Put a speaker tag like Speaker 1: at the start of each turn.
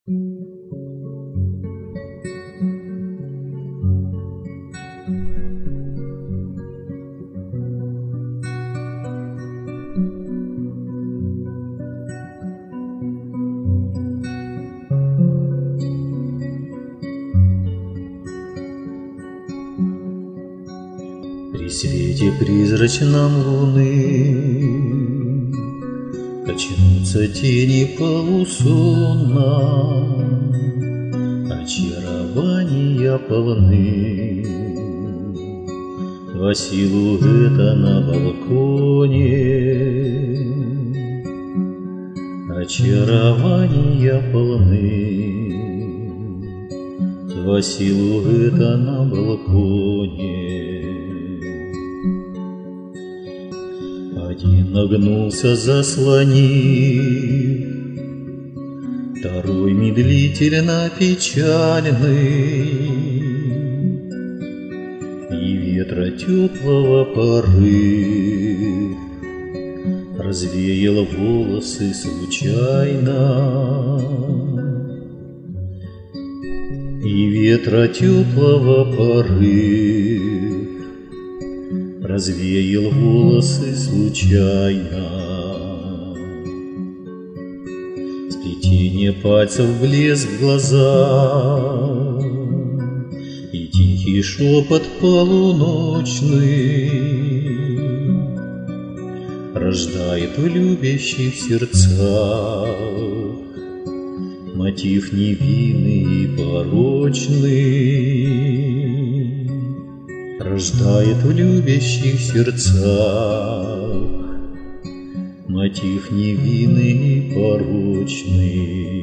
Speaker 1: При свете призрачном луны качнутся тени полусонно, очарования полны. Два силуэта на балконе, очарования полны. Два силуэта на балконе. Один нагнулся, заслонив, второй медлительно печальный, и ветра теплого порыв развеял волосы случайно, и ветра теплого порыв развеял волосы случайно. Сплетение пальцев, блеск в глаза и тихий шепот полуночный рождает в любящих сердцах мотив невинный и порочный. Рождает в любящих сердцах мотив невинный и порочный.